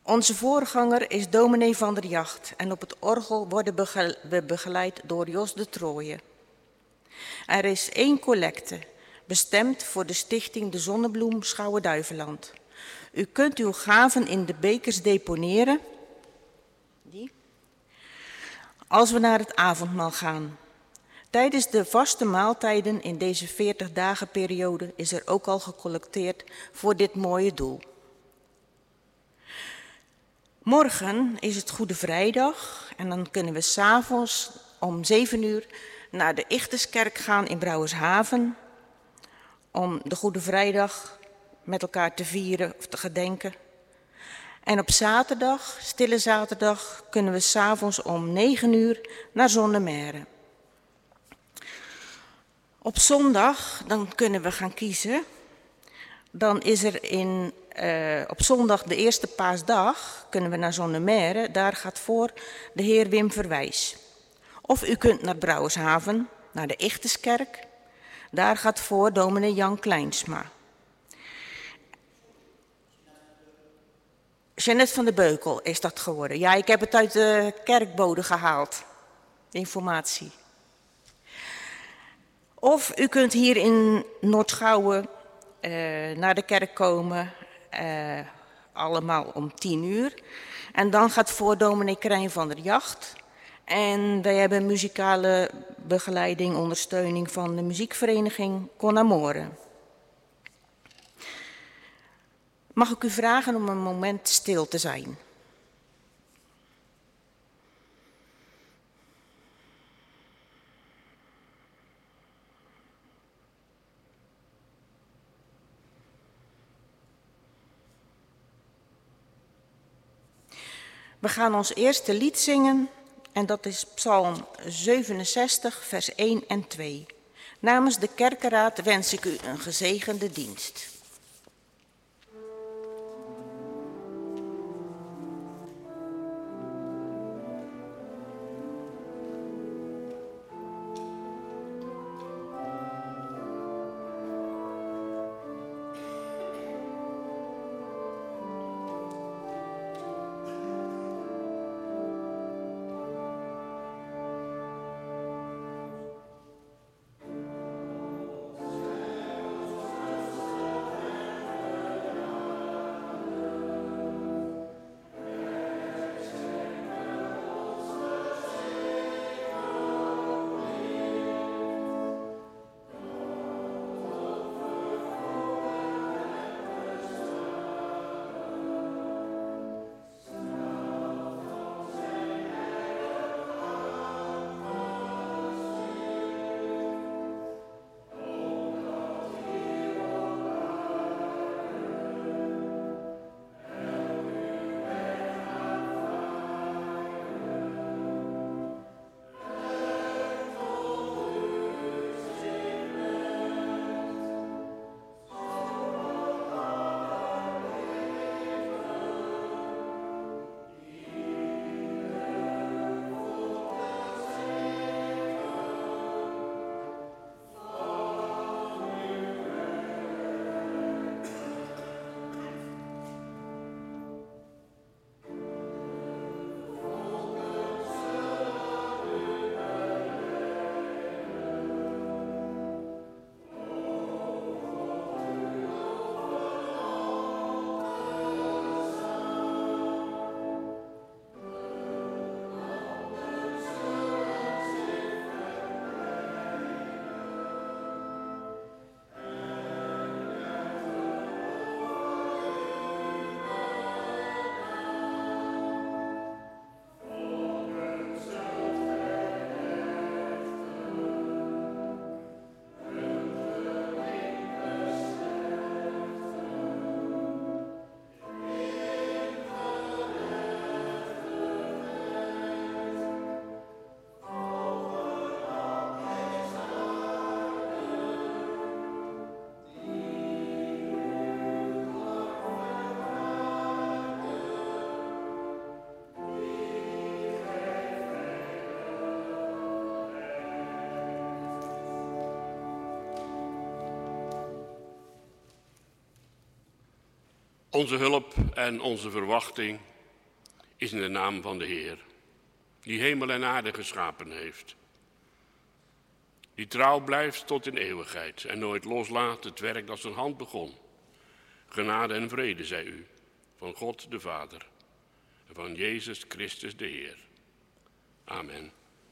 Onze voorganger is dominee van der Jacht en op het orgel worden we begeleid door Jos de Trooijen. Er is 1 collecte, bestemd voor de stichting De Zonnebloem Schouwen-Duiveland. U kunt uw gaven in de bekers deponeren, als we naar het avondmaal gaan. Tijdens de vaste maaltijden in deze 40 dagen periode is er ook al gecollecteerd voor dit mooie doel. Morgen is het Goede Vrijdag en dan kunnen we 's avonds om 7 uur naar de Ichteskerk gaan in Brouwershaven om de Goede Vrijdag met elkaar te vieren of te gedenken. En op zaterdag, Stille Zaterdag, kunnen we 's avonds om 9 uur naar Zonnemerre. Op zondag, dan kunnen we gaan kiezen. Dan is er op zondag de eerste paasdag, kunnen we naar Zonnemerre. Daar gaat voor de heer Wim Verwijs. Of u kunt naar Brouwershaven, naar de Ichteskerk. Daar gaat voor dominee Jan Kleinsma. Jeannette van der Beukel is dat geworden. Ja, ik heb het uit de kerkbode gehaald, de informatie. Of u kunt hier in Noordschouwen naar de kerk komen, allemaal om 10 uur. En dan gaat voor dominee Krijn van der Jacht. En wij hebben muzikale begeleiding, ondersteuning van de muziekvereniging Con Amore. Mag ik u vragen om een moment stil te zijn? We gaan ons eerste lied zingen en dat is Psalm 67, vers 1 en 2. Namens de kerkenraad wens ik u een gezegende dienst. Onze hulp en onze verwachting is in de naam van de Heer, die hemel en aarde geschapen heeft. Die trouw blijft tot in eeuwigheid en nooit loslaat het werk dat zijn hand begon. Genade en vrede zij u, van God de Vader en van Jezus Christus de Heer. Amen.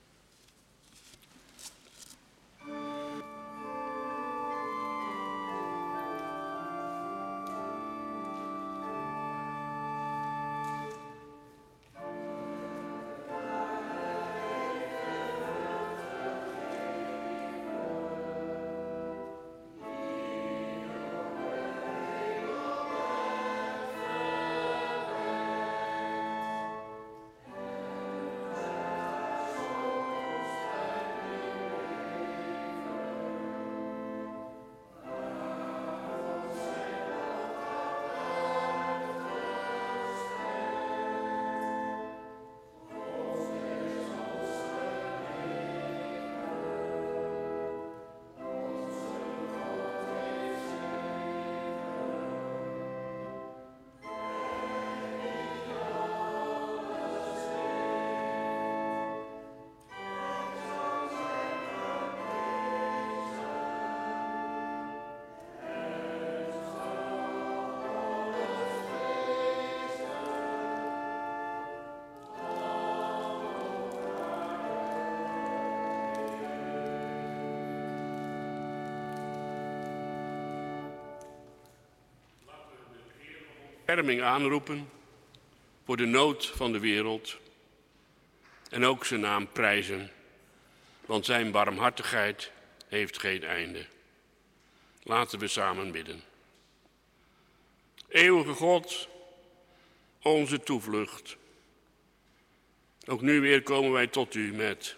Ontferming aanroepen voor de nood van de wereld en ook zijn naam prijzen, want zijn barmhartigheid heeft geen einde. Laten we samen bidden. Eeuwige God, onze toevlucht. Ook nu weer komen wij tot u met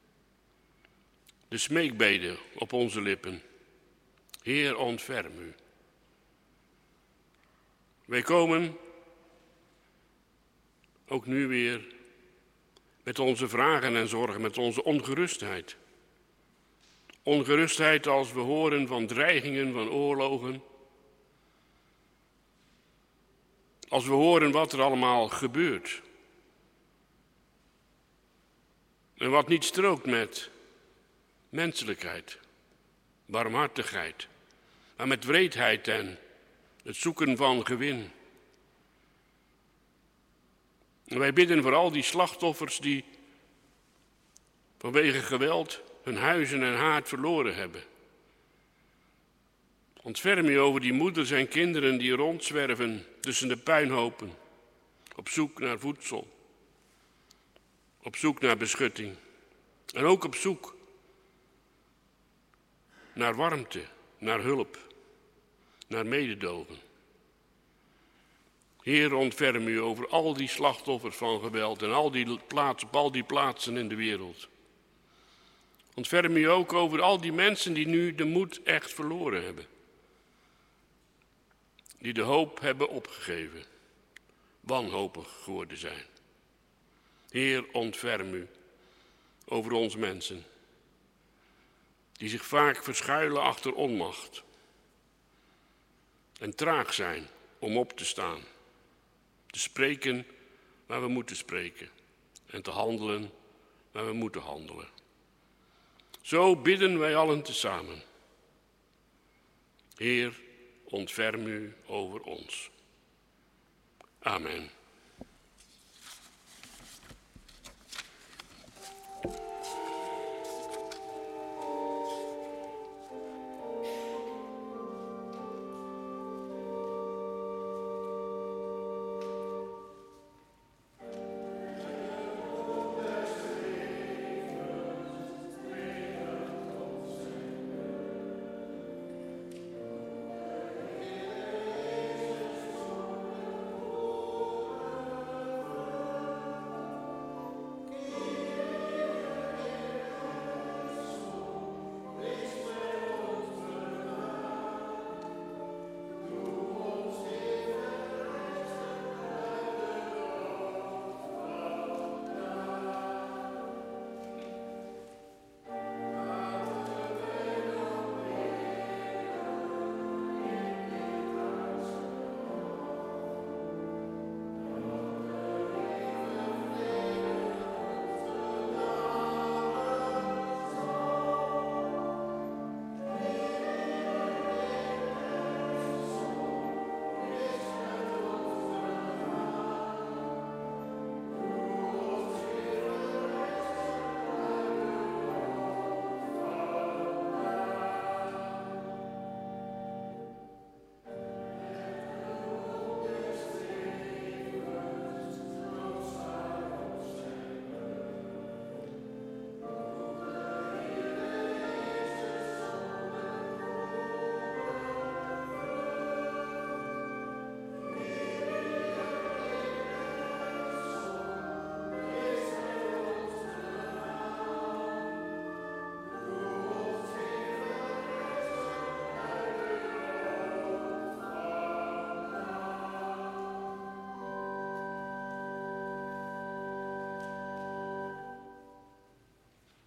de smeekbeden op onze lippen. Heer, ontferm u. Wij komen ook nu weer met onze vragen en zorgen, met onze ongerustheid. Ongerustheid als we horen van dreigingen, van oorlogen. Als we horen wat er allemaal gebeurt. En wat niet strookt met menselijkheid, barmhartigheid, maar met wreedheid en het zoeken van gewin. En wij bidden voor al die slachtoffers die vanwege geweld hun huizen en haard verloren hebben. Ontferm u over die moeders en kinderen die rondzwerven tussen de puinhopen, op zoek naar voedsel, op zoek naar beschutting en ook op zoek naar warmte, naar hulp, naar mededogen. Heer, ontferm u over al die slachtoffers van geweld en op al die plaatsen in de wereld. Ontferm u ook over al die mensen die nu de moed echt verloren hebben. Die de hoop hebben opgegeven, wanhopig geworden zijn. Heer, ontferm u over onze mensen, die zich vaak verschuilen achter onmacht en traag zijn om op te staan, te spreken waar we moeten spreken en te handelen waar we moeten handelen. Zo bidden wij allen tezamen. Heer, ontferm u over ons. Amen.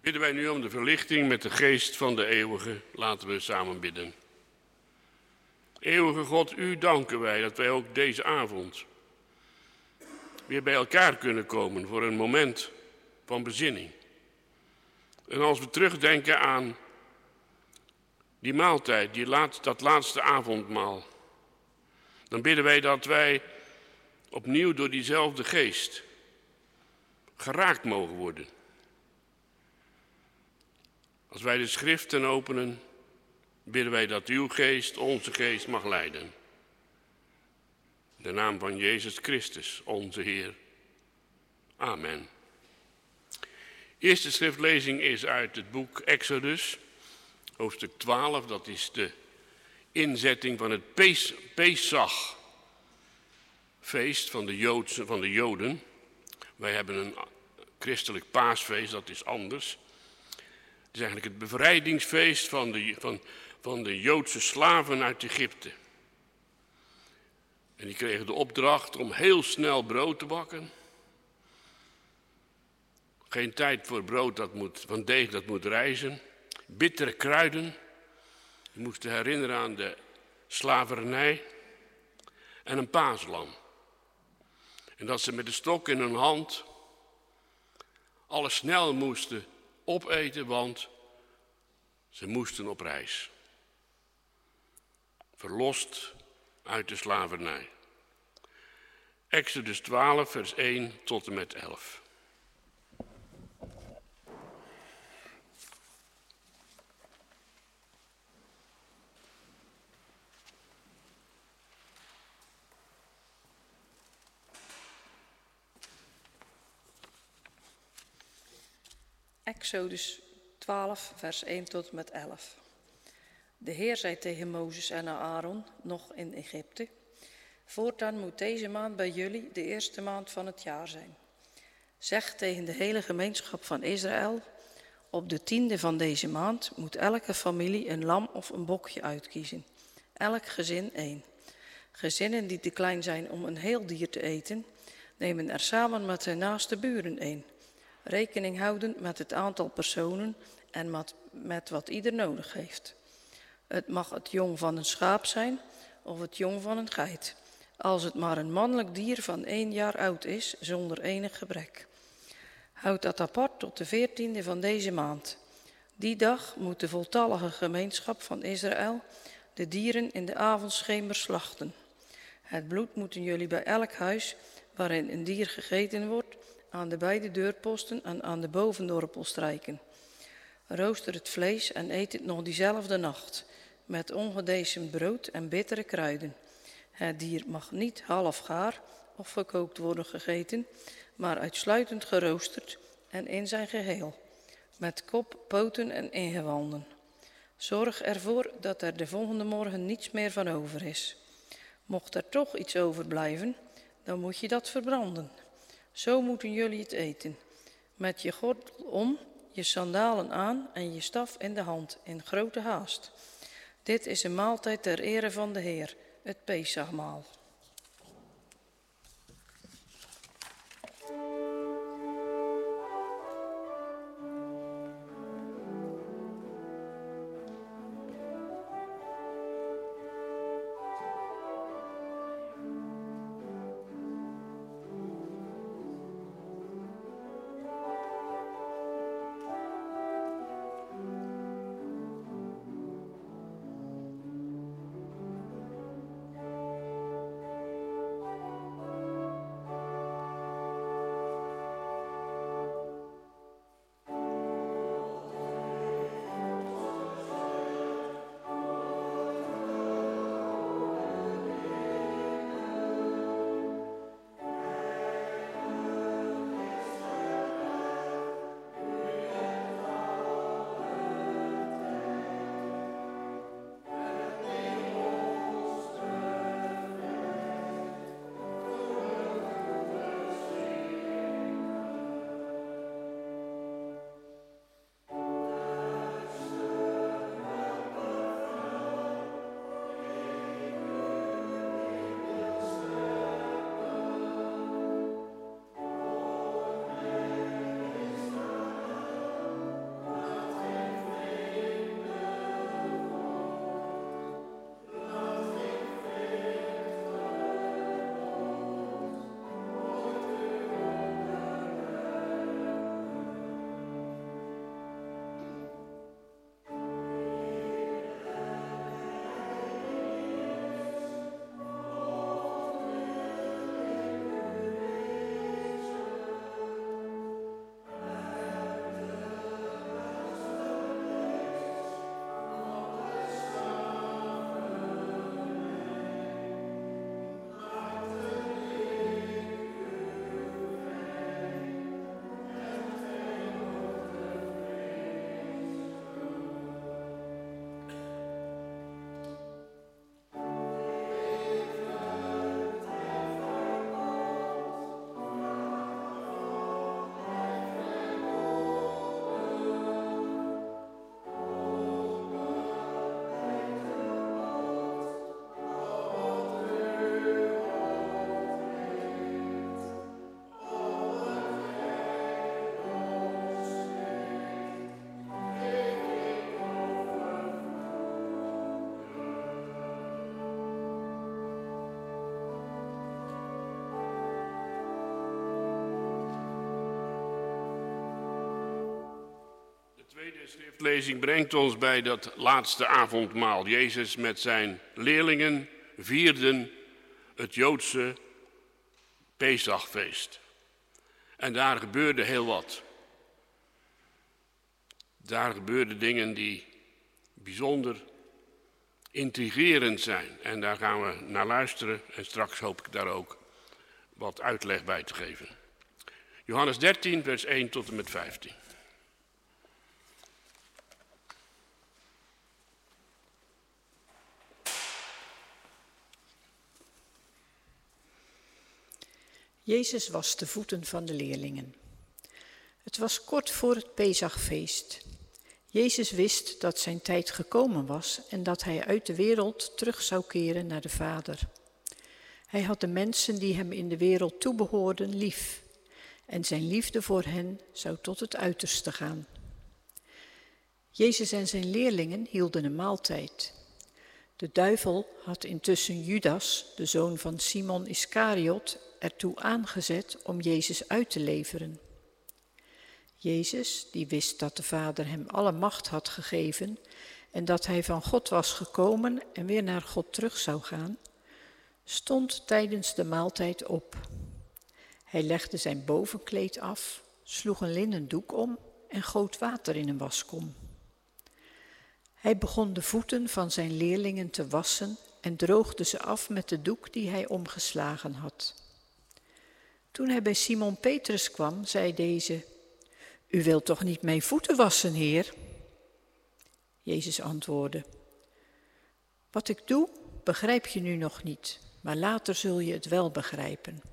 Bidden wij nu om de verlichting met de geest van de eeuwige. Laten we samen bidden. Eeuwige God, u danken wij dat wij ook deze avond weer bij elkaar kunnen komen voor een moment van bezinning. En als we terugdenken aan die maaltijd, dat laatste avondmaal, dan bidden wij dat wij opnieuw door diezelfde geest geraakt mogen worden. Als wij de schriften openen, bidden wij dat uw geest, onze geest, mag leiden. In de naam van Jezus Christus, onze Heer. Amen. Eerste schriftlezing is uit het boek Exodus, hoofdstuk 12. Dat is de inzetting van het Pesachfeest van de Joden. Wij hebben een christelijk paasfeest, dat is anders. Het is eigenlijk het bevrijdingsfeest van de Joodse slaven uit Egypte. En die kregen de opdracht om heel snel brood te bakken. Geen tijd voor brood van deeg dat moet rijzen. Bittere kruiden. Die moesten herinneren aan de slavernij. En een paaslam. En dat ze met de stok in hun hand alles snel moesten opeten, want ze moesten op reis. Verlost uit de slavernij. Exodus 12, vers 1 tot en met 11. Exodus 12, vers 1 tot en met 11. De Heer zei tegen Mozes en Aaron, nog in Egypte: voortaan moet deze maand bij jullie de eerste maand van het jaar zijn. Zeg tegen de hele gemeenschap van Israël: op de 10e van deze maand moet elke familie een lam of een bokje uitkiezen. Elk gezin 1. Gezinnen die te klein zijn om een heel dier te eten, nemen er samen met hun naaste buren 1. Rekening houden met het aantal personen en met wat ieder nodig heeft. Het mag het jong van een schaap zijn of het jong van een geit, als het maar een mannelijk dier van 1 jaar oud is, zonder enig gebrek. Houd dat apart tot de 14e van deze maand. Die dag moet de voltallige gemeenschap van Israël de dieren in de avondschemer slachten. Het bloed moeten jullie bij elk huis waarin een dier gegeten wordt aan de beide deurposten en aan de bovendorpel strijken. Rooster het vlees en eet het nog diezelfde nacht, met ongedecemd brood en bittere kruiden. Het dier mag niet half gaar of gekookt worden gegeten, maar uitsluitend geroosterd en in zijn geheel, met kop, poten en ingewanden. Zorg ervoor dat er de volgende morgen niets meer van over is. Mocht er toch iets overblijven, dan moet je dat verbranden. Zo moeten jullie het eten, met je gordel om, je sandalen aan en je staf in de hand, in grote haast. Dit is een maaltijd ter ere van de Heer, het Pesachmaal. schriftlezing brengt ons bij dat laatste avondmaal. Jezus met zijn leerlingen vierden het Joodse Pesachfeest. En daar gebeurde heel wat. Daar gebeurden dingen die bijzonder intrigerend zijn. En daar gaan we naar luisteren en straks hoop ik daar ook wat uitleg bij te geven. Johannes 13, vers 1 tot en met 15. Jezus was de voeten van de leerlingen. Het was kort voor het Pesachfeest. Jezus wist dat zijn tijd gekomen was en dat hij uit de wereld terug zou keren naar de Vader. Hij had de mensen die hem in de wereld toebehoorden lief en zijn liefde voor hen zou tot het uiterste gaan. Jezus en zijn leerlingen hielden een maaltijd. De duivel had intussen Judas, de zoon van Simon Iskariot, ertoe aangezet om Jezus uit te leveren. Jezus, die wist dat de Vader hem alle macht had gegeven en dat hij van God was gekomen en weer naar God terug zou gaan, stond tijdens de maaltijd op. Hij legde zijn bovenkleed af, sloeg een linnen doek om en goot water in een waskom. Hij begon de voeten van zijn leerlingen te wassen en droogde ze af met de doek die hij omgeslagen had. Toen hij bij Simon Petrus kwam, zei deze: "U wilt toch niet mijn voeten wassen, Heer?" Jezus antwoordde: "Wat ik doe, begrijp je nu nog niet, maar later zul je het wel begrijpen."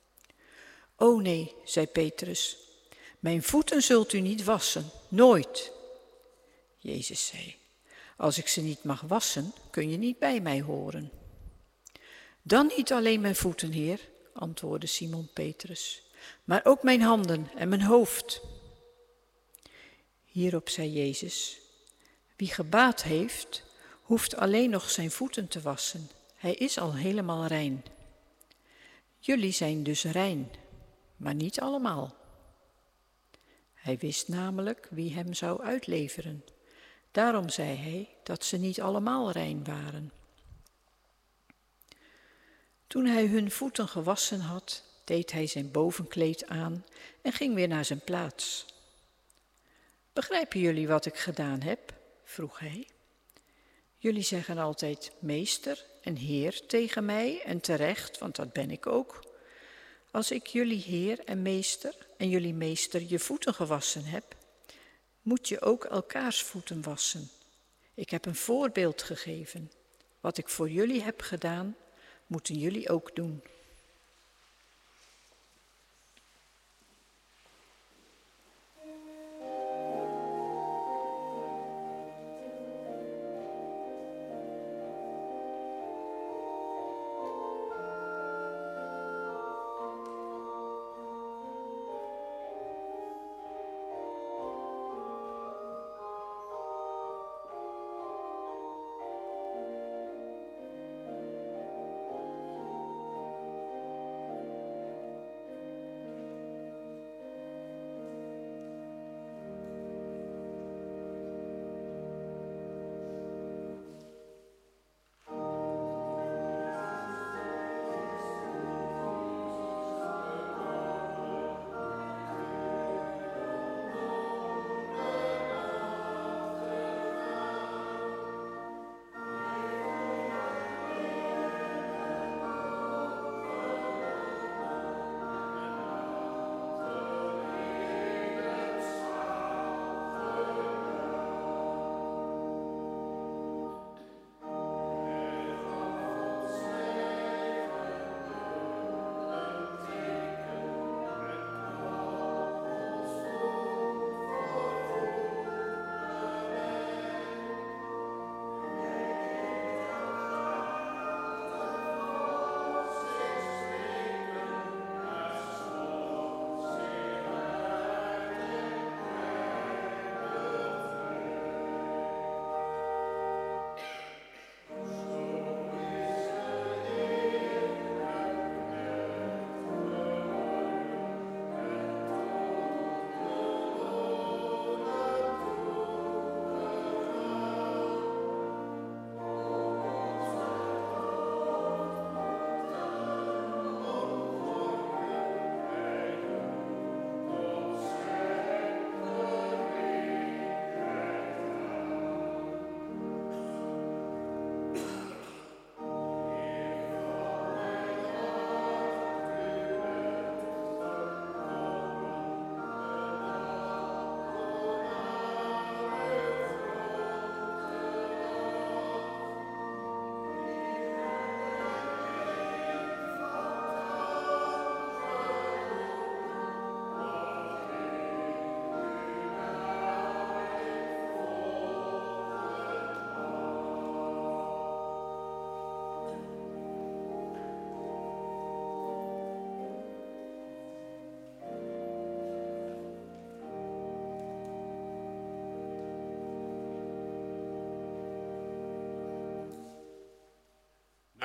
"O nee," zei Petrus, "mijn voeten zult u niet wassen, nooit." Jezus zei: "Als ik ze niet mag wassen, kun je niet bij mij horen." "Dan niet alleen mijn voeten, Heer," antwoordde Simon Petrus, "maar ook mijn handen en mijn hoofd." Hierop zei Jezus: "Wie gebaat heeft, hoeft alleen nog zijn voeten te wassen. Hij is al helemaal rein. Jullie zijn dus rein, maar niet allemaal." Hij wist namelijk wie hem zou uitleveren. Daarom zei hij dat ze niet allemaal rein waren. Toen hij hun voeten gewassen had, deed hij zijn bovenkleed aan en ging weer naar zijn plaats. "Begrijpen jullie wat ik gedaan heb?" vroeg hij. "Jullie zeggen altijd meester en heer tegen mij en terecht, want dat ben ik ook. Als ik jullie heer en jullie meester je voeten gewassen heb, moet je ook elkaars voeten wassen. Ik heb een voorbeeld gegeven. Wat ik voor jullie heb gedaan, moeten jullie ook doen."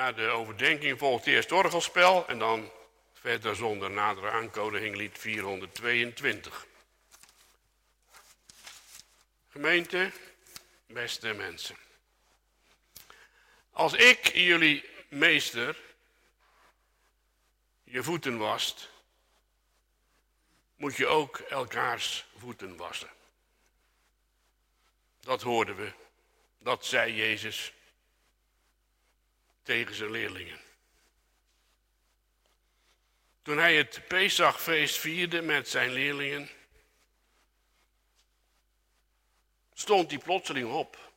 Na de overdenking volgt eerst orgelspel en dan verder zonder nadere aankondiging lied 422. Gemeente, beste mensen. Als ik, jullie meester, je voeten wast, moet je ook elkaars voeten wassen. Dat hoorden we, dat zei Jezus tegen zijn leerlingen. Toen hij het Pesachfeest vierde met zijn leerlingen, stond hij plotseling op,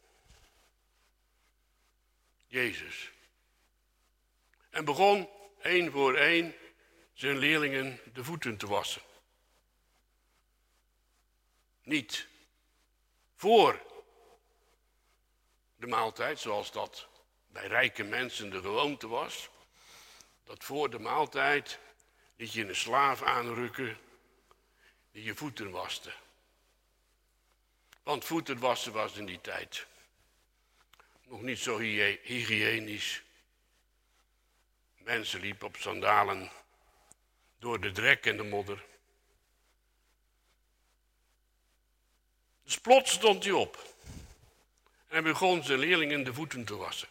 Jezus, en begon één voor één zijn leerlingen de voeten te wassen. Niet voor de maaltijd, zoals dat bij rijke mensen de gewoonte was, dat voor de maaltijd liet je een slaaf aanrukken die je voeten waste. Want voeten wassen was in die tijd nog niet zo hygiënisch. Mensen liepen op sandalen door de drek en de modder. Dus plots stond hij op en begon zijn leerlingen de voeten te wassen.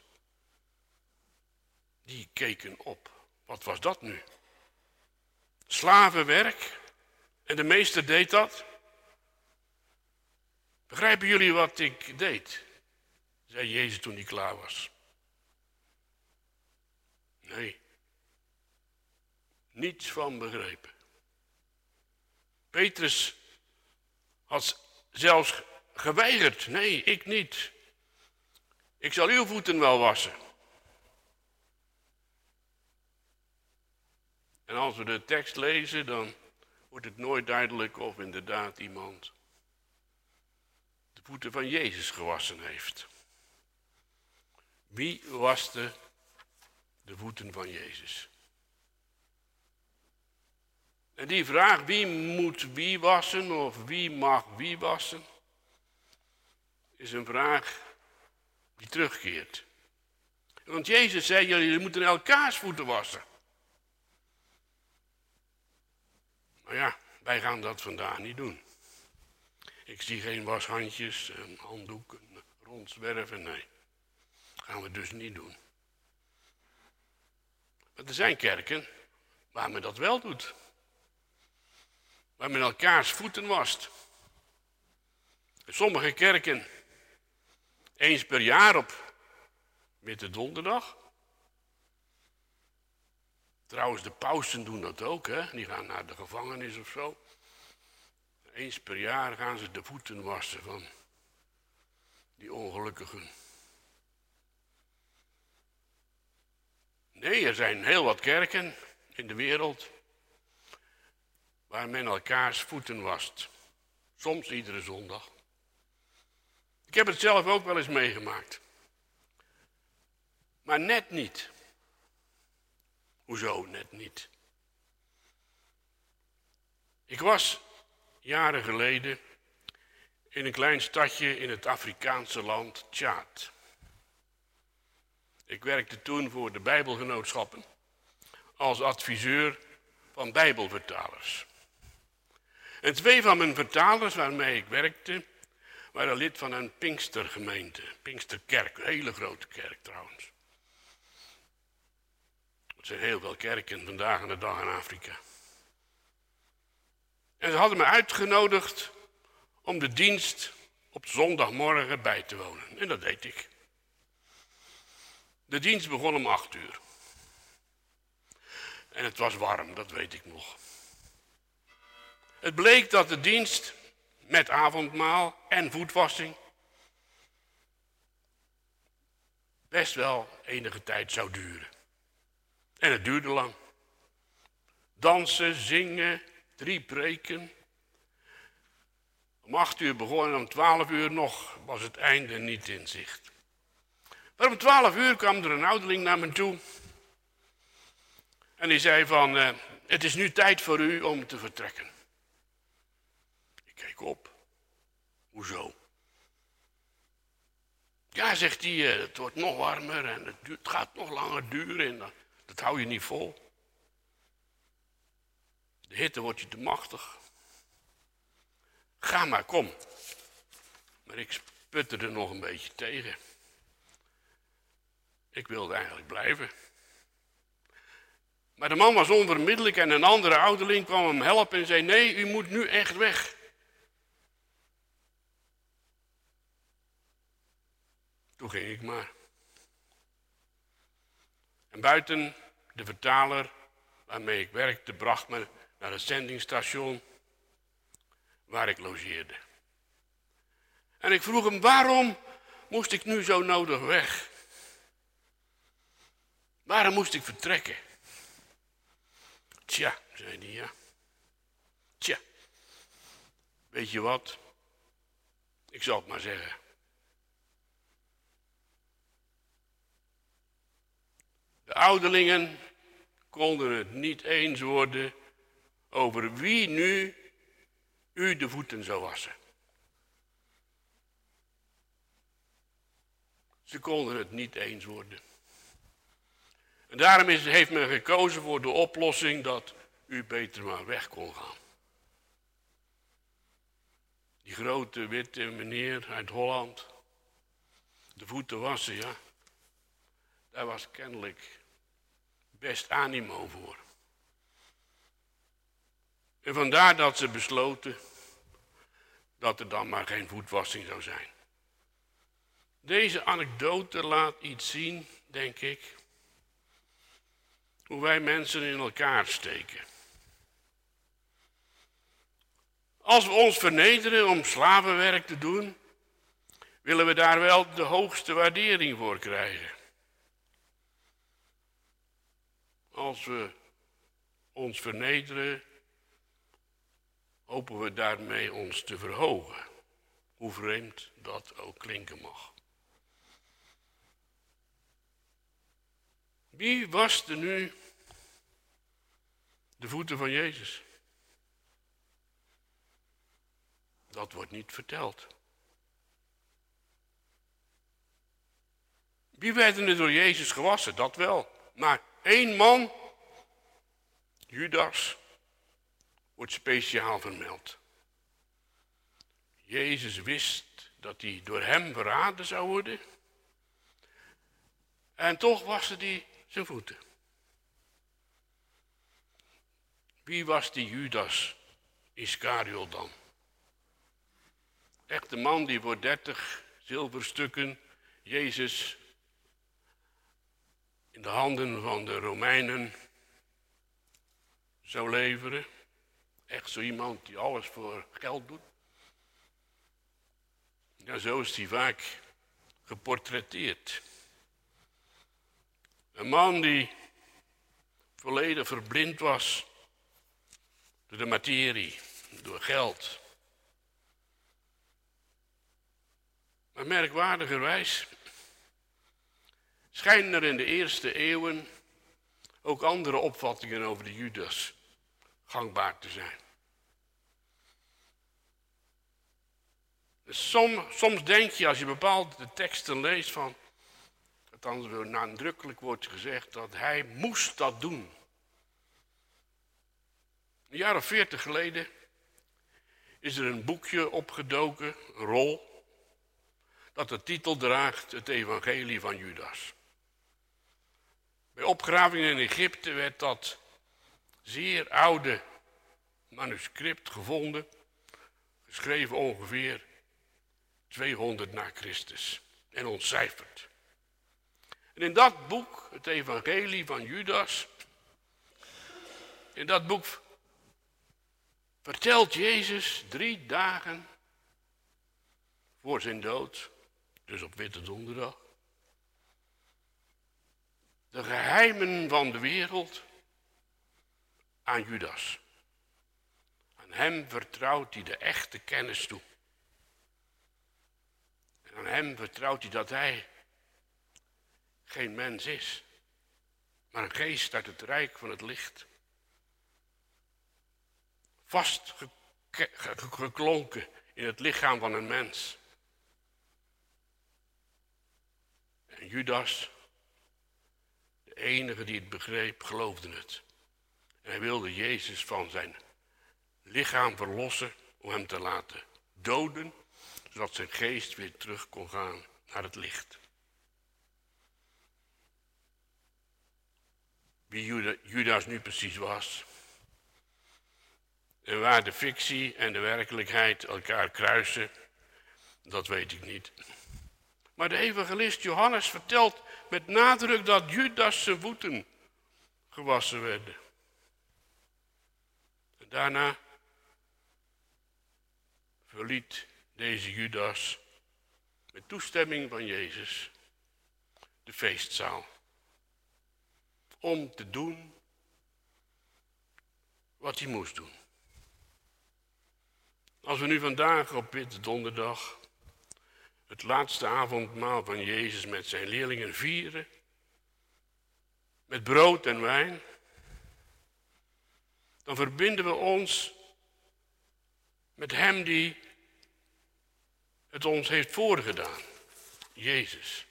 Die keken op. Wat was dat nu? Slavenwerk? En de meester deed dat? Begrijpen jullie wat ik deed? Zei Jezus toen hij klaar was. Nee. Niets van begrepen. Petrus had zelfs geweigerd. Nee, ik niet. Ik zal uw voeten wel wassen. En als we de tekst lezen, dan wordt het nooit duidelijk of inderdaad iemand de voeten van Jezus gewassen heeft. Wie waste de voeten van Jezus? En die vraag, wie moet wie wassen of wie mag wie wassen, is een vraag die terugkeert. Want Jezus zei, jullie moeten elkaars voeten wassen. Maar ja, wij gaan dat vandaag niet doen. Ik zie geen washandjes en handdoeken rondzwerven, nee. Dat gaan we dus niet doen. Maar er zijn kerken waar men dat wel doet. Waar men elkaars voeten wast. In sommige kerken eens per jaar op Witte Donderdag. Trouwens, de pausen doen dat ook, hè? Die gaan naar de gevangenis of zo. Eens per jaar gaan ze de voeten wassen van die ongelukkigen. Nee, er zijn heel wat kerken in de wereld waar men elkaars voeten wast. Soms iedere zondag. Ik heb het zelf ook wel eens meegemaakt. Maar net niet. Hoezo net niet? Ik was jaren geleden in een klein stadje in het Afrikaanse land Tjaad. Ik werkte toen voor de Bijbelgenootschappen als adviseur van Bijbelvertalers. En twee van mijn vertalers waarmee ik werkte waren lid van een Pinkstergemeente, Pinksterkerk, een hele grote kerk trouwens. Er zijn heel veel kerken vandaag aan de dag in Afrika. En ze hadden me uitgenodigd om de dienst op zondagmorgen bij te wonen. En dat deed ik. De dienst begon om 8:00. En het was warm, dat weet ik nog. Het bleek dat de dienst met avondmaal en voetwassing best wel enige tijd zou duren. En het duurde lang. Dansen, zingen, 3 preken. Om 8:00 begon en om 12:00 nog was het einde niet in zicht. Maar om 12:00 kwam er een ouderling naar me toe. En die zei van, het is nu tijd voor u om te vertrekken. Ik keek op. Hoezo? Ja, zegt hij, het wordt nog warmer en het gaat nog langer duren. En dat hou je niet vol. De hitte wordt je te machtig. Ga maar, kom. Maar ik sputte er nog een beetje tegen. Ik wilde eigenlijk blijven. Maar de man was onvermiddelijk en een andere ouderling kwam hem helpen en zei, nee, u moet nu echt weg. Toen ging ik maar. En buiten de vertaler waarmee ik werkte bracht me naar het zendingstation waar ik logeerde. En ik vroeg hem, waarom moest ik nu zo nodig weg? Waarom moest ik vertrekken? Tja, zei hij, ja. Tja, weet je wat? Ik zal het maar zeggen. De ouderlingen konden het niet eens worden over wie nu u de voeten zou wassen. Ze konden het niet eens worden. En daarom heeft men gekozen voor de oplossing dat u beter maar weg kon gaan. Die grote witte meneer uit Holland, de voeten wassen, ja. Daar was kennelijk best animo voor. En vandaar dat ze besloten dat er dan maar geen voetwassing zou zijn. Deze anekdote laat iets zien, denk ik, hoe wij mensen in elkaar steken. Als we ons vernederen om slavenwerk te doen, willen we daar wel de hoogste waardering voor krijgen. Als we ons vernederen, hopen we daarmee ons te verhogen, hoe vreemd dat ook klinken mag. Wie waste nu de voeten van Jezus? Dat wordt niet verteld. Wie werden er door Jezus gewassen? Dat wel. Maar één man, Judas, wordt speciaal vermeld. Jezus wist dat hij door hem verraden zou worden. En toch waste hij zijn voeten. Wie was die Judas Iscariot dan? Echt de man die voor 30 zilverstukken Jezus in de handen van de Romeinen zou leveren. Echt zo iemand die alles voor geld doet. Ja, zo is hij vaak geportretteerd. Een man die volledig verblind was door de materie, door geld. Maar merkwaardigerwijs schijnen er in de eerste eeuwen ook andere opvattingen over de Judas gangbaar te zijn. Dus soms denk je, als je bepaalde teksten leest, van, althans nadrukkelijk wordt gezegd dat hij moest dat doen. Een jaar of 40 geleden is er een boekje opgedoken, een rol, dat de titel draagt, het Evangelie van Judas. Bij opgravingen in Egypte werd dat zeer oude manuscript gevonden, geschreven ongeveer 200 na Christus en ontcijferd. En in dat boek, het Evangelie van Judas, in dat boek vertelt Jezus 3 dagen voor zijn dood, dus op Witte Donderdag, de geheimen van de wereld aan Judas. Aan hem vertrouwt hij de echte kennis toe. En aan hem vertrouwt hij dat hij geen mens is, maar een geest uit het rijk van het licht. Vastgeklonken in het lichaam van een mens. En Judas, de enige die het begreep, geloofde het. En hij wilde Jezus van zijn lichaam verlossen om hem te laten doden, zodat zijn geest weer terug kon gaan naar het licht. Wie Judas nu precies was en waar de fictie en de werkelijkheid elkaar kruisen, dat weet ik niet. Maar de evangelist Johannes vertelt met nadruk dat Judas zijn voeten gewassen werden. En daarna verliet deze Judas met toestemming van Jezus de feestzaal. Om te doen wat hij moest doen. Als we nu vandaag op Witte Donderdag het laatste avondmaal van Jezus met zijn leerlingen vieren, met brood en wijn, dan verbinden we ons met hem die het ons heeft voorgedaan, Jezus.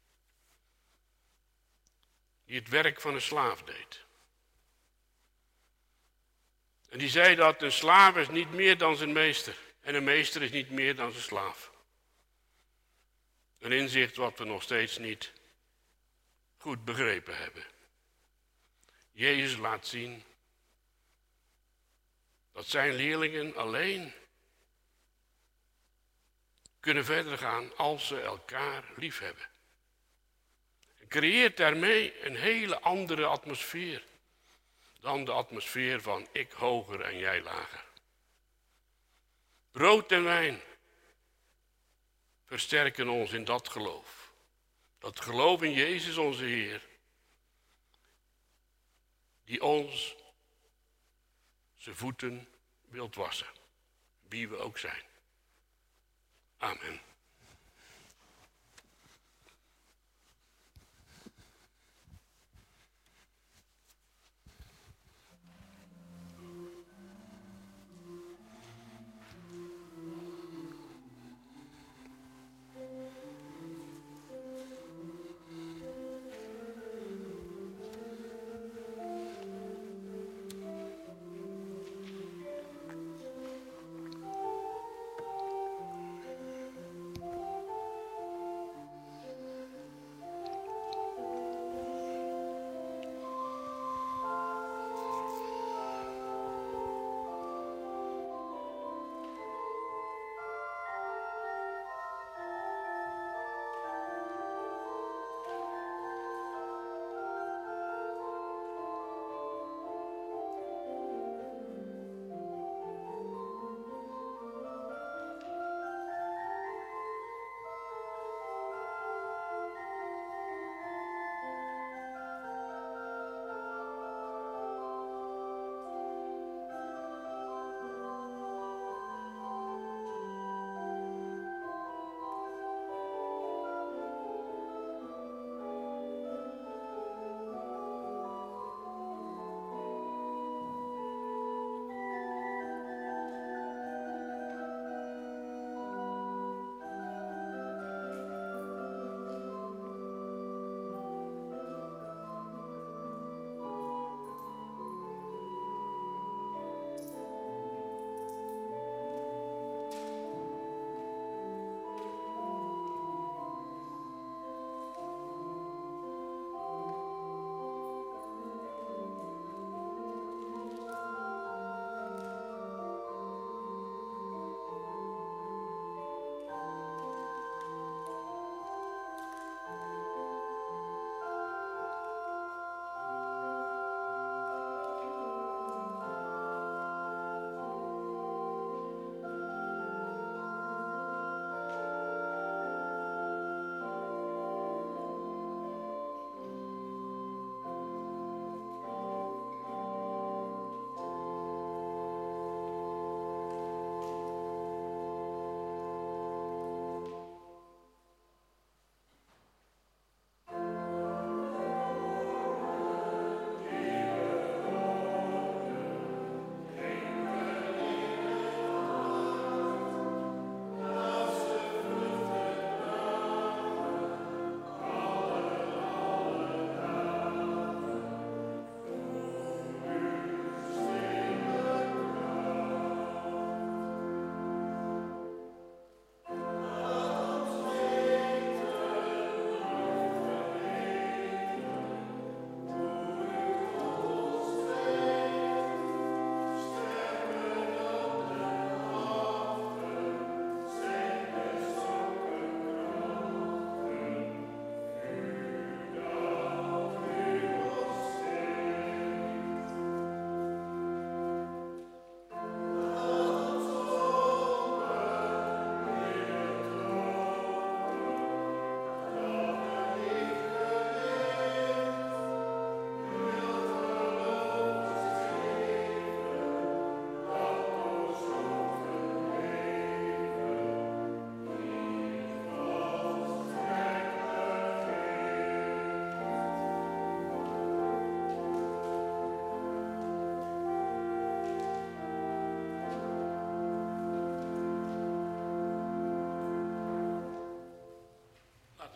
Die het werk van een slaaf deed. En die zei dat een slaaf is niet meer dan zijn meester. En een meester is niet meer dan zijn slaaf. Een inzicht wat we nog steeds niet goed begrepen hebben. Jezus laat zien dat zijn leerlingen alleen kunnen verder gaan als ze elkaar lief hebben. En creëert daarmee een hele andere atmosfeer dan de atmosfeer van ik hoger en jij lager. Brood en wijn versterken ons in dat geloof. Dat geloof in Jezus onze Heer, die ons zijn voeten wilt wassen, wie we ook zijn. Amen.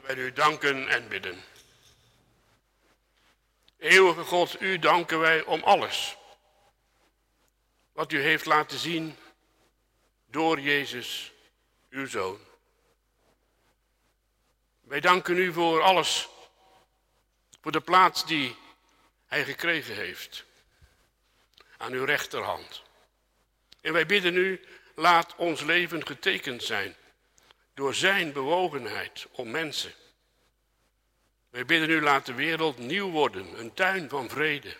Wij u danken en bidden. Eeuwige God, u danken wij om alles wat u heeft laten zien door Jezus, uw Zoon. Wij danken u voor alles, voor de plaats die hij gekregen heeft aan uw rechterhand. En wij bidden u, laat ons leven getekend zijn door zijn bewogenheid om mensen. Wij bidden u, laat de wereld nieuw worden, een tuin van vrede.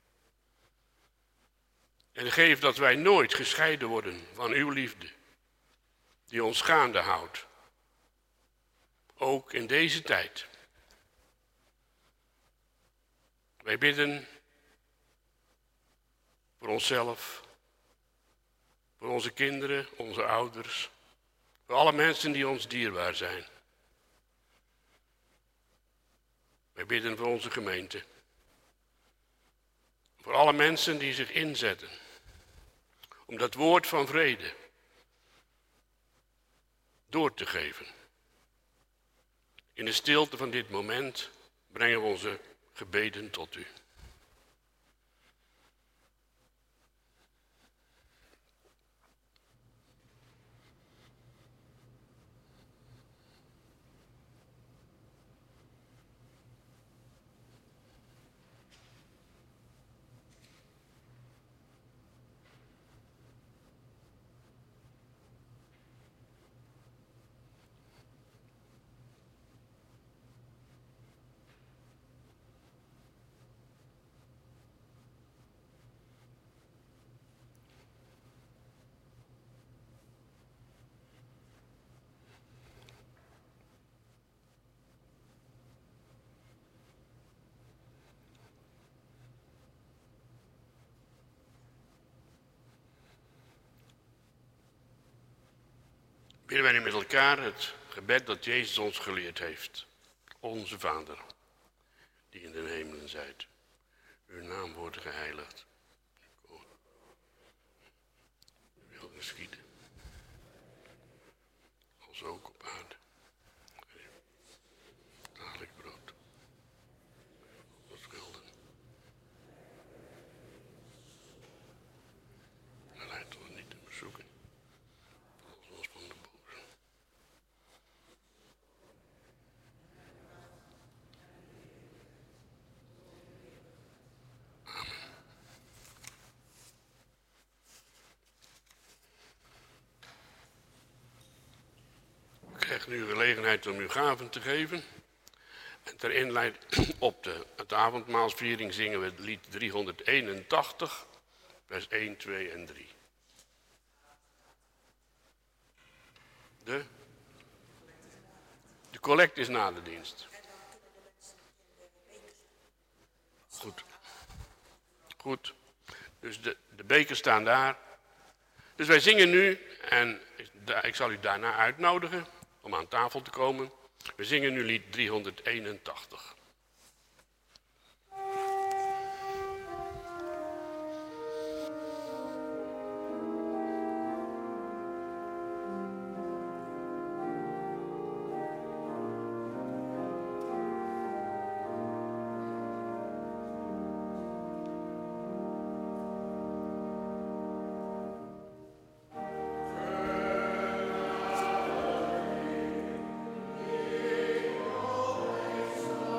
En geef dat wij nooit gescheiden worden van uw liefde, die ons gaande houdt. Ook in deze tijd. Wij bidden voor onszelf, voor onze kinderen, onze ouders, voor alle mensen die ons dierbaar zijn. Wij bidden voor onze gemeente, voor alle mensen die zich inzetten om dat woord van vrede door te geven. In de stilte van dit moment brengen we onze gebeden tot u. Bidden wij nu met elkaar het gebed dat Jezus ons geleerd heeft. Onze Vader, die in de hemelen zijt. Uw naam wordt geheiligd. Uw wil geschieden. Als ook op aarde. Dagelijk brood. Ons schulden. En leidt ons niet in bezoeken. Als ons van de boze. Ik krijg nu gelegenheid om u gaven te geven. En ter inleiding op het avondmaalsviering zingen we het lied 381, vers 1, 2 en 3. De collect is na de dienst. Goed. Goed. Dus de bekers staan daar. Dus wij zingen nu, en ik zal u daarna uitnodigen om aan tafel te komen. We zingen nu lied 381. Amen.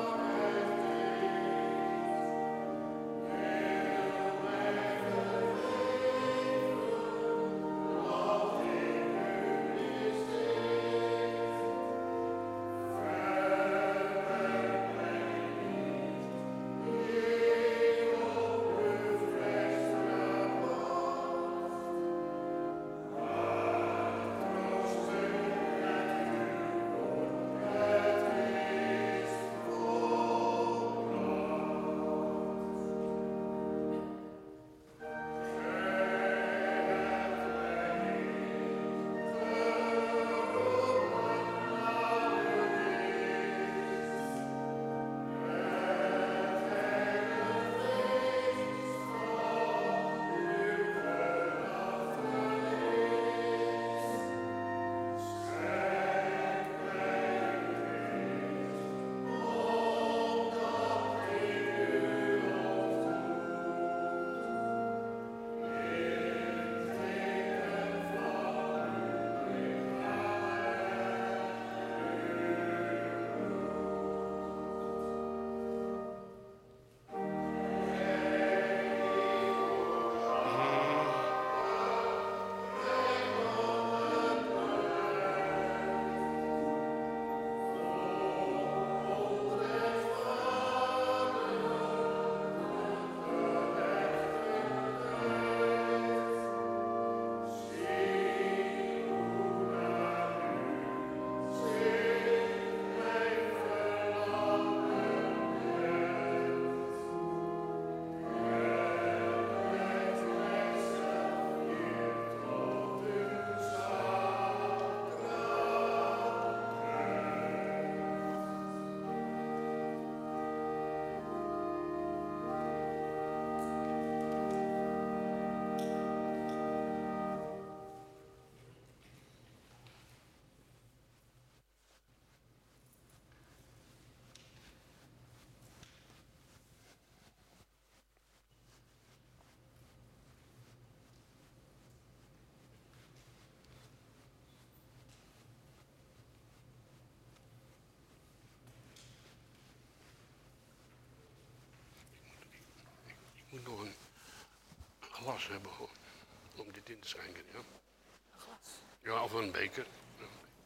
glas hebben om dit in te schenken. Ja, ja, of een beker. Ja.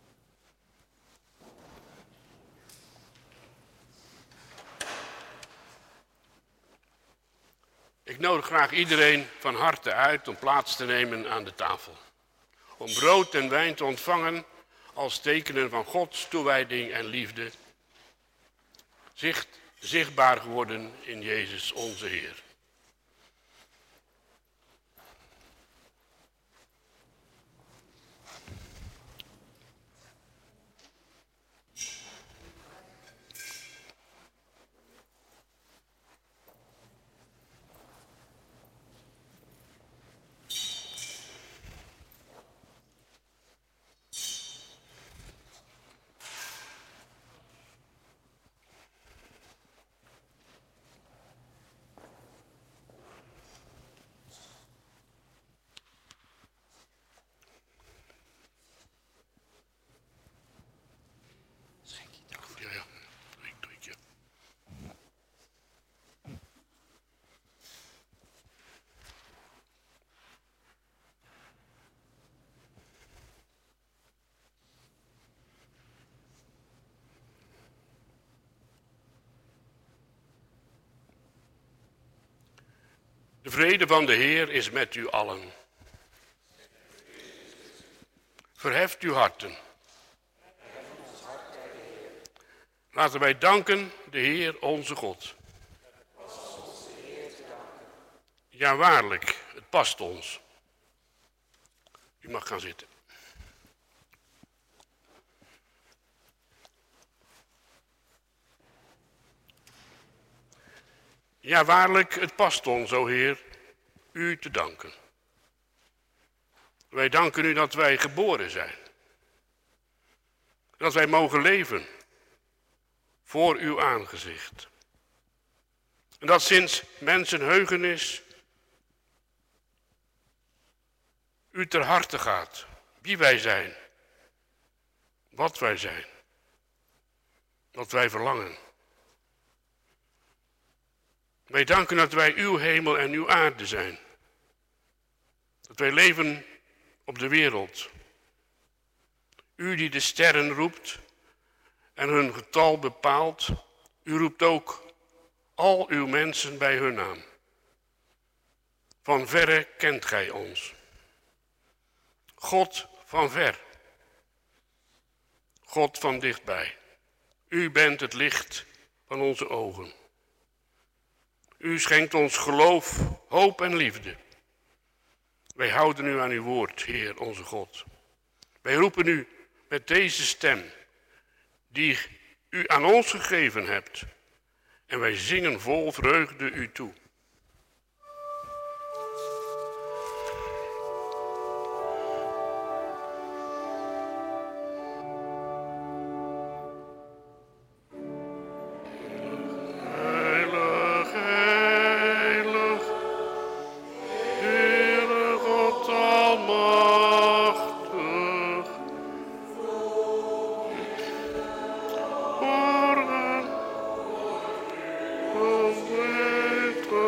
Ik nodig graag iedereen van harte uit om plaats te nemen aan de tafel. Om brood en wijn te ontvangen als tekenen van Gods toewijding en liefde. Zichtbaar geworden in Jezus onze Heer. De vrede van de Heer is met u allen. Verheft uw harten. Laten wij danken de Heer onze God. Ja, waarlijk, het past ons. U mag gaan zitten. Ja, waarlijk, het past ons, o Heer, u te danken. Wij danken u dat wij geboren zijn. Dat wij mogen leven voor uw aangezicht. En dat sinds mensenheugenis u ter harte gaat, wie wij zijn, wat wij zijn, wat wij verlangen. Wij danken dat wij uw hemel en uw aarde zijn. Dat wij leven op de wereld. U die de sterren roept en hun getal bepaalt, u roept ook al uw mensen bij hun naam. Van verre kent gij ons. God van ver. God van dichtbij. U bent het licht van onze ogen. U schenkt ons geloof, hoop en liefde. Wij houden u aan uw woord, Heer onze God. Wij roepen u met deze stem, die u aan ons gegeven hebt. En wij zingen vol vreugde u toe. Morgen,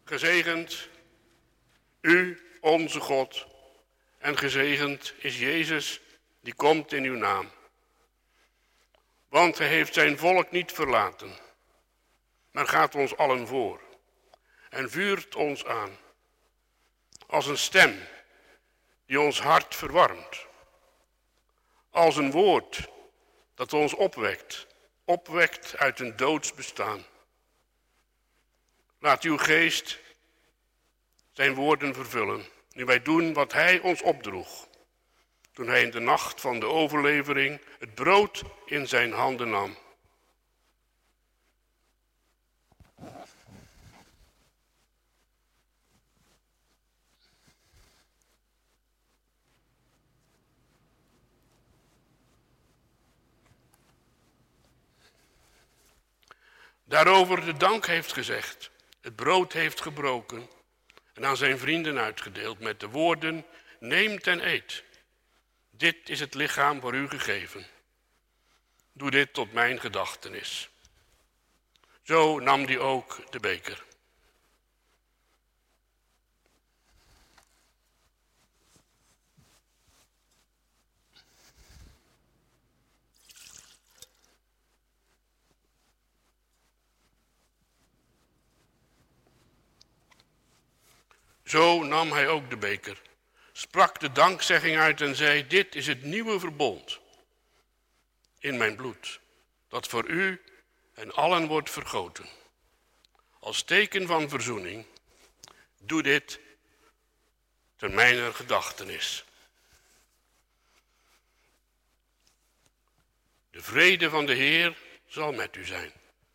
Gezegend u, onze God, en gezegend is Jezus die komt in uw naam. Want hij heeft zijn volk niet verlaten, maar gaat ons allen voor en vuurt ons aan. Als een stem die ons hart verwarmt. Als een woord dat ons opwekt uit een doods bestaan. Laat uw geest zijn woorden vervullen, nu wij doen wat hij ons opdroeg. Toen hij in de nacht van de overlevering het brood in zijn handen nam. Daarover de dank heeft gezegd, het brood heeft gebroken en aan zijn vrienden uitgedeeld met de woorden, neemt en eet. Dit is het lichaam voor u gegeven. Doe dit tot mijn gedachtenis. Zo nam hij ook de beker. Zo nam hij ook de beker, sprak de dankzegging uit en zei, dit is het nieuwe verbond in mijn bloed, dat voor u en allen wordt vergoten. Als teken van verzoening, doe dit ter mijner gedachtenis. De vrede van de Heer zal met u zijn.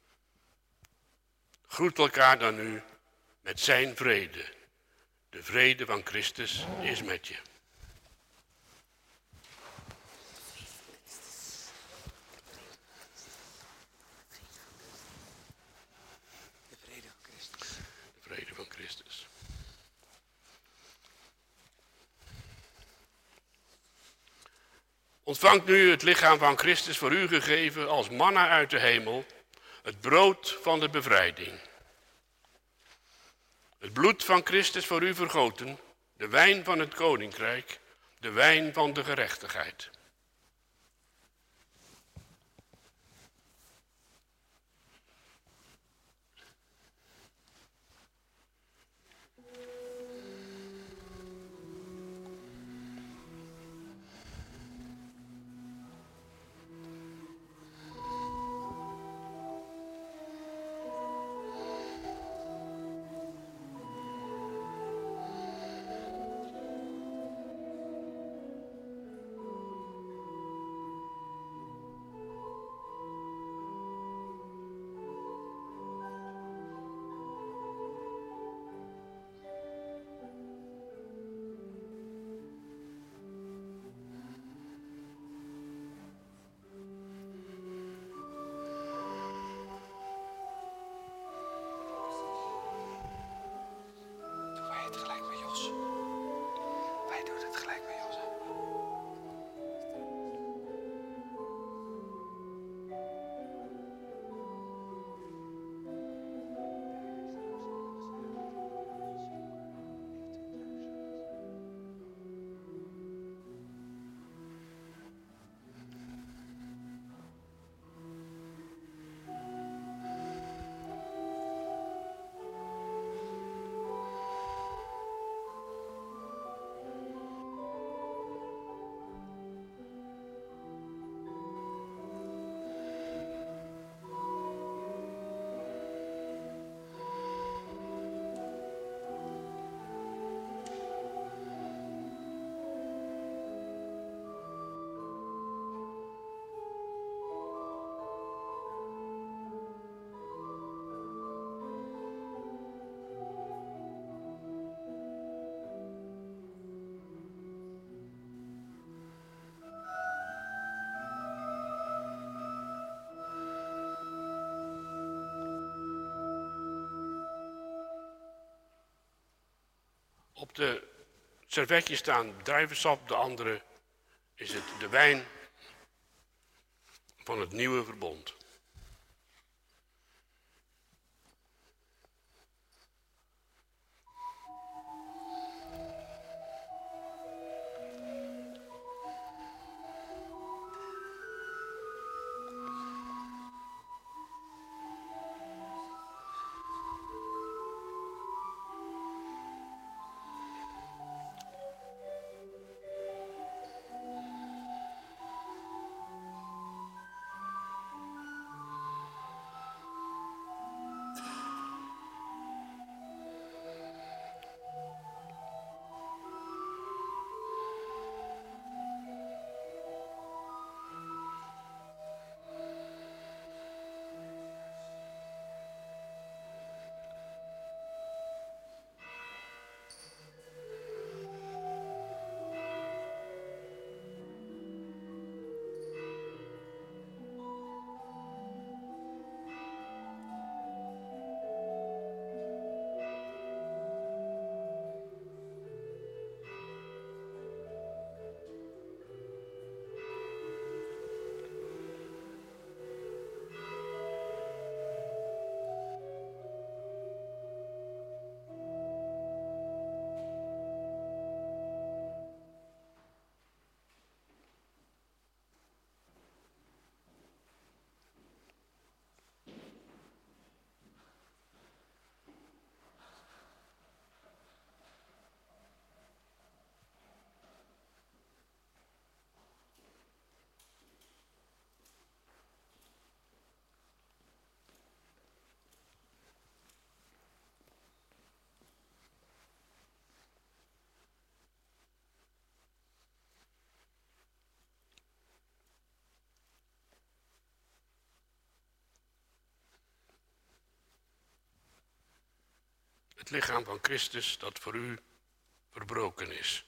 Groet elkaar dan nu met zijn vrede. De vrede van Christus is met je. De vrede van Christus. De vrede van Christus. Ontvangt nu het lichaam van Christus voor u gegeven als manna uit de hemel, het brood van de bevrijding. Het bloed van Christus voor u vergoten, de wijn van het koninkrijk, de wijn van de gerechtigheid. Op de servetjes staan druivensap, de andere is het de wijn van het nieuwe verbond. lichaam van Christus dat voor u verbroken is.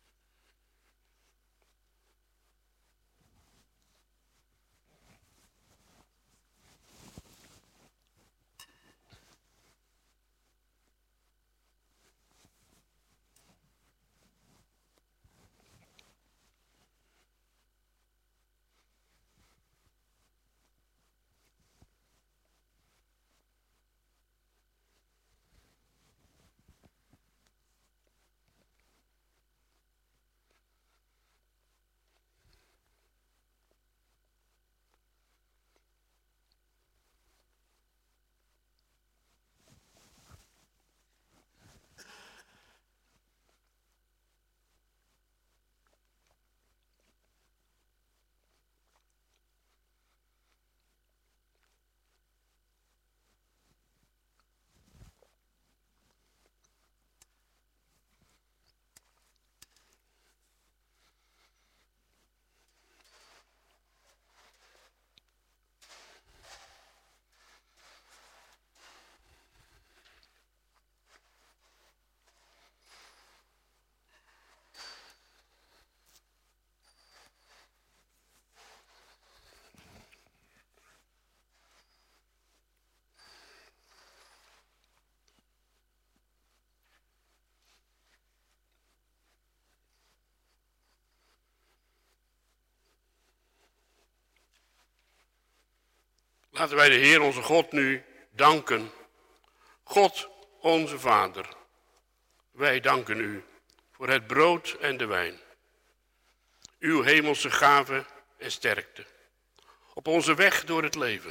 Laten wij de Heer onze God nu danken. God onze Vader, wij danken u voor het brood en de wijn. Uw hemelse gave en sterkte op onze weg door het leven.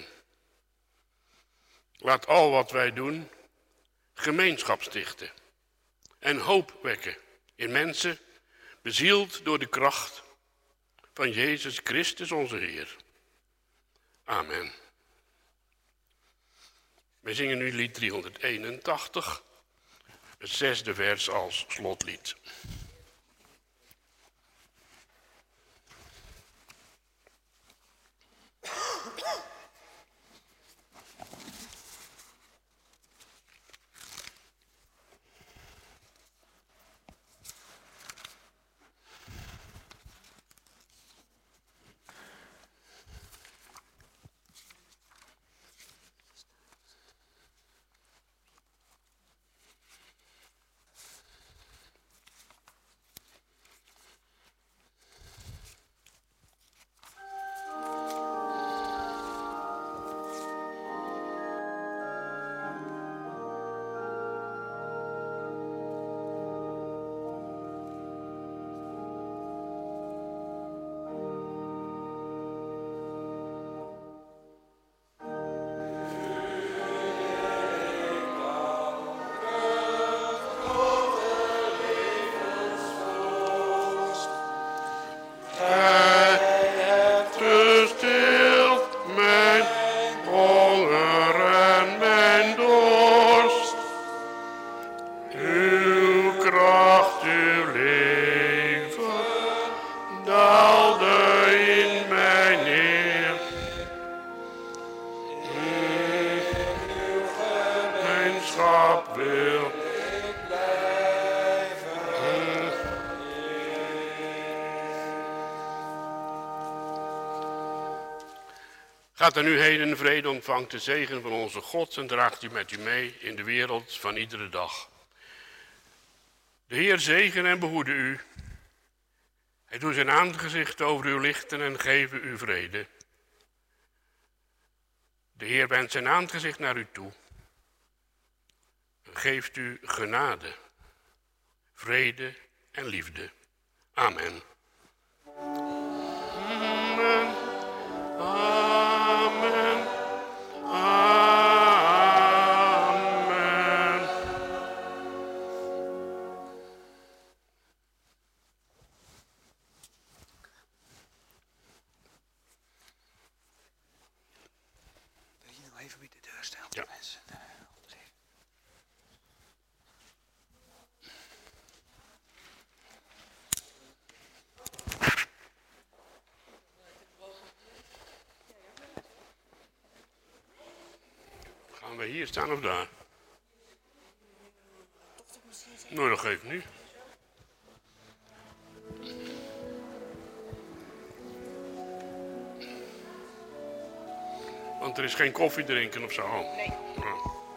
Laat al wat wij doen gemeenschap stichten en hoop wekken in mensen bezield door de kracht van Jezus Christus onze Heer. Amen. Wij zingen nu lied 381, het 6e vers als slotlied. Gaat er nu heen in vrede, ontvangt de zegen van onze God en draagt u met u mee in de wereld van iedere dag. De Heer zegen en behoede u. Hij doet zijn aangezicht over u lichten en geven u vrede. De Heer wendt zijn aangezicht naar u toe en geeft u genade, vrede en liefde. Amen. Amen. Amen. Amen. Wil je nog even bij de deur staan, Ja. mensen? Gaan we hier staan of daar? Nou, dat geeft niet. Want er is geen koffie drinken of zo. Nee. Ja.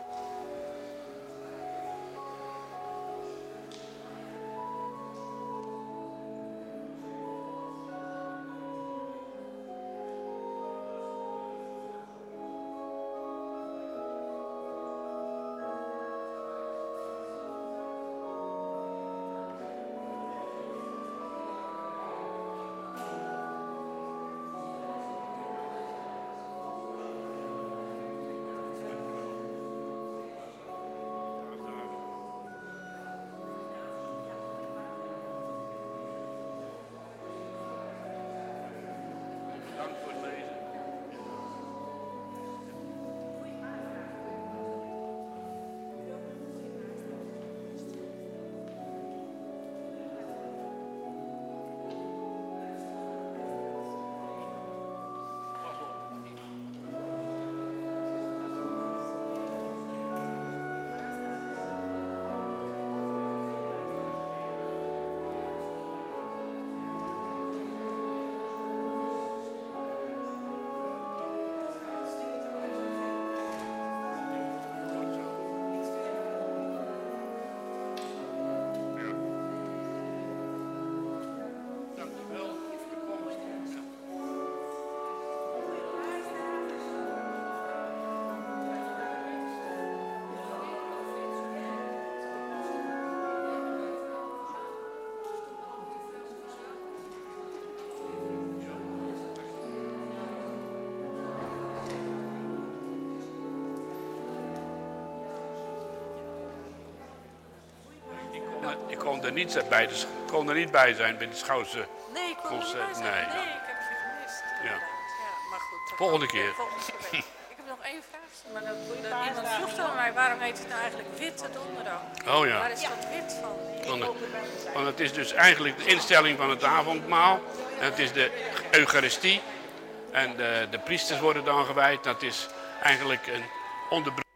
Dank voor het lezen. Ik kon er niet bij zijn bij de Schoutse. Nee, ik kon er niet concert. bij zijn. Nee. Nee, ik heb je gemist. Ja. Ja, maar goed. Volgende keer. Volgende keer. Ik heb nog één vraag. Maar iemand vroeg dan mij, waarom heet het nou eigenlijk Witte Donderdag? Oh ja. Waar is dat wit van? Want het is dus eigenlijk de instelling van het avondmaal. En het is de Eucharistie. En de priesters worden dan gewijd. Dat is eigenlijk een onderbreking.